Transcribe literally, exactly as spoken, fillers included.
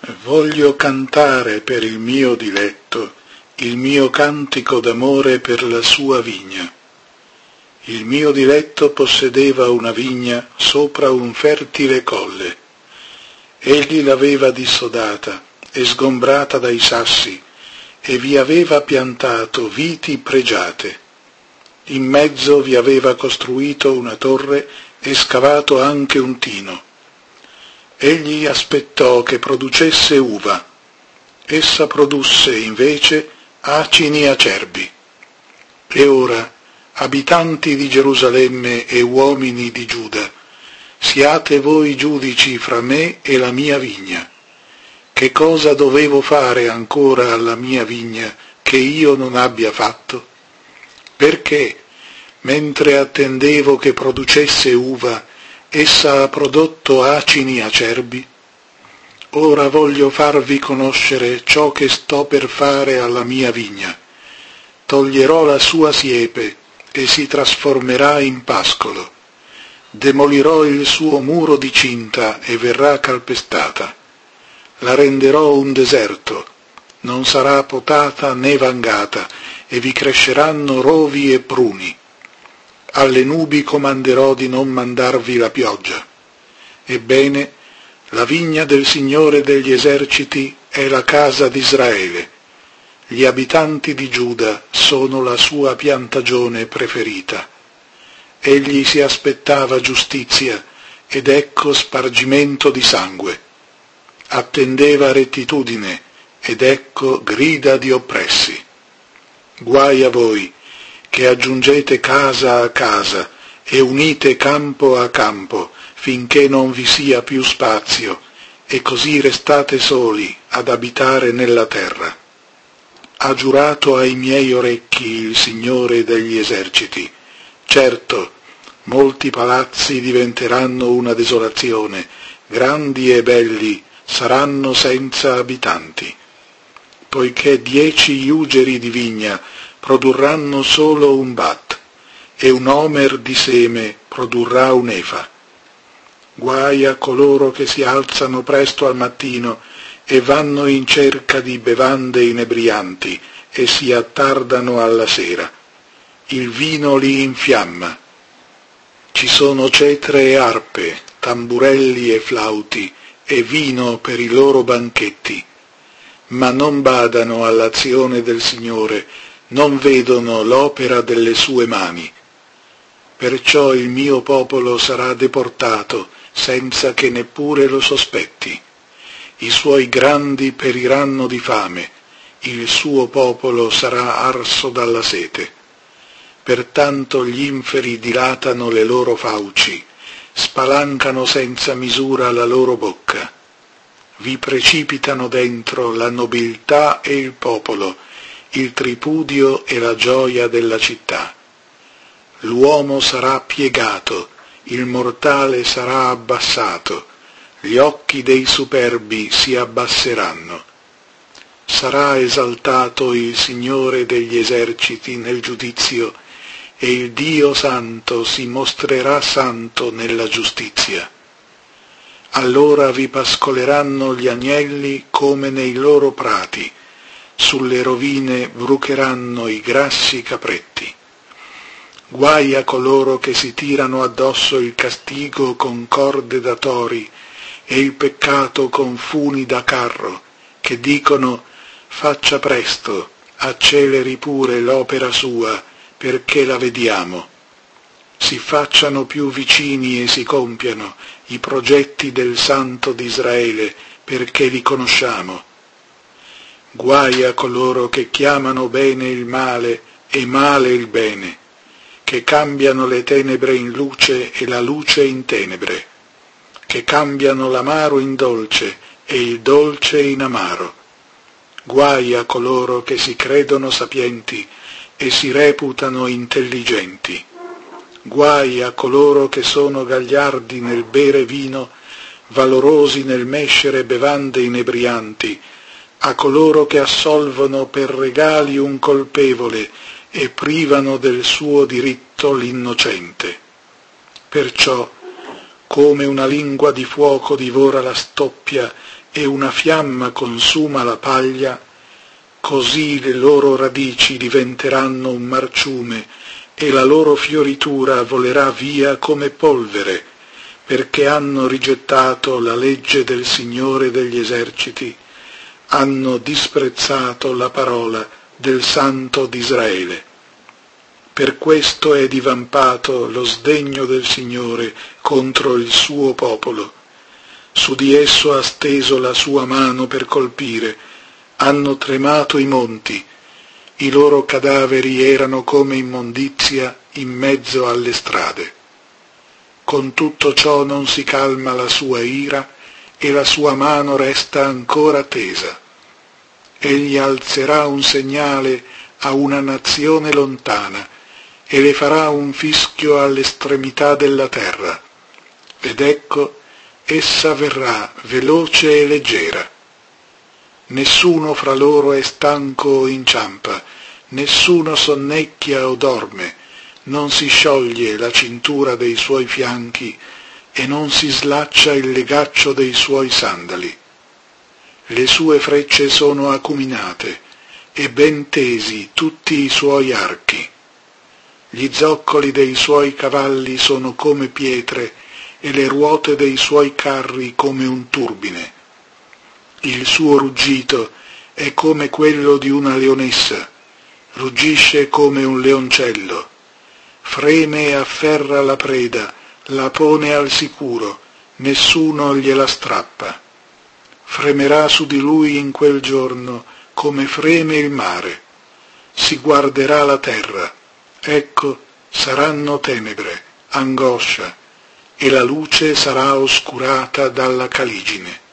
Voglio cantare per il mio diletto il mio cantico d'amore per la sua vigna. Il mio diletto possedeva una vigna sopra un fertile colle. Egli l'aveva dissodata e sgombrata dai sassi e vi aveva piantato viti pregiate. In mezzo vi aveva costruito una torre e scavato anche un tino. Egli aspettò che producesse uva. Essa produsse invece acini acerbi. E ora, abitanti di Gerusalemme e uomini di Giuda, siate voi giudici fra me e la mia vigna. Che cosa dovevo fare ancora alla mia vigna che io non abbia fatto? Perché, mentre attendevo che producesse uva, essa ha prodotto acini acerbi? Ora voglio farvi conoscere ciò che sto per fare alla mia vigna. Toglierò la sua siepe e si trasformerà in pascolo. Demolirò il suo muro di cinta e verrà calpestata. La renderò un deserto, non sarà potata né vangata, e vi cresceranno rovi e pruni. Alle nubi comanderò di non mandarvi la pioggia. Ebbene, la vigna del Signore degli eserciti è la casa d'Israele. Gli abitanti di Giuda sono la sua piantagione preferita. Egli si aspettava giustizia, ed ecco spargimento di sangue. Attendeva rettitudine, ed ecco grida di oppressi. Guai a voi, che aggiungete casa a casa e unite campo a campo, finché non vi sia più spazio, e così restate soli ad abitare nella terra. Ha giurato ai miei orecchi il Signore degli eserciti. Certo, molti palazzi diventeranno una desolazione, grandi e belli saranno senza abitanti. Poiché dieci iugeri di vigna produrranno solo un bat, e un omer di seme produrrà un'efa. Guai a coloro che si alzano presto al mattino e vanno in cerca di bevande inebrianti e si attardano alla sera. Il vino li infiamma. Ci sono cetre e arpe, tamburelli e flauti, e vino per i loro banchetti. Ma non badano all'azione del Signore, non vedono l'opera delle sue mani. Perciò il mio popolo sarà deportato, senza che neppure lo sospetti. I suoi grandi periranno di fame, il suo popolo sarà arso dalla sete. Pertanto gli inferi dilatano le loro fauci, spalancano senza misura la loro bocca. Vi precipitano dentro la nobiltà e il popolo, il tripudio e la gioia della città. L'uomo sarà piegato, il mortale sarà abbassato, gli occhi dei superbi si abbasseranno. Sarà esaltato il Signore degli eserciti nel giudizio, e il Dio santo si mostrerà santo nella giustizia. Allora vi pascoleranno gli agnelli come nei loro prati, sulle rovine brucheranno i grassi capretti. Guai a coloro che si tirano addosso il castigo con corde da tori e il peccato con funi da carro, che dicono: faccia presto, acceleri pure l'opera sua, perché la vediamo. Si facciano più vicini e si compiano i progetti del Santo d'Israele, perché li conosciamo. Guai a coloro che chiamano bene il male e male il bene, che cambiano le tenebre in luce e la luce in tenebre, che cambiano l'amaro in dolce e il dolce in amaro. Guai a coloro che si credono sapienti e si reputano intelligenti. Guai a coloro che sono gagliardi nel bere vino, valorosi nel mescere bevande inebrianti, a coloro che assolvono per regali un colpevole e privano del suo diritto l'innocente. Perciò come una lingua di fuoco divora la stoppia e una fiamma consuma la paglia, così le loro radici diventeranno un marciume e la loro fioritura volerà via come polvere, perché hanno rigettato la legge del Signore degli eserciti, hanno disprezzato la parola del Santo d'Israele. Per questo è divampato lo sdegno del Signore contro il suo popolo. Su di esso ha steso la sua mano per colpire, hanno tremato i monti, i loro cadaveri erano come immondizia in mezzo alle strade. Con tutto ciò non si calma la sua ira e la sua mano resta ancora tesa. Egli alzerà un segnale a una nazione lontana e le farà un fischio all'estremità della terra. Ed ecco, essa verrà veloce e leggera. Nessuno fra loro è stanco o inciampa, nessuno sonnecchia o dorme, non si scioglie la cintura dei suoi fianchi e non si slaccia il legaccio dei suoi sandali. Le sue frecce sono acuminate e ben tesi tutti i suoi archi. Gli zoccoli dei suoi cavalli sono come pietre e le ruote dei suoi carri come un turbine. Il suo ruggito è come quello di una leonessa, ruggisce come un leoncello, freme e afferra la preda, la pone al sicuro, nessuno gliela strappa. Fremerà su di lui in quel giorno come freme il mare, si guarderà la terra. Ecco, saranno tenebre, angoscia, e la luce sarà oscurata dalla caligine.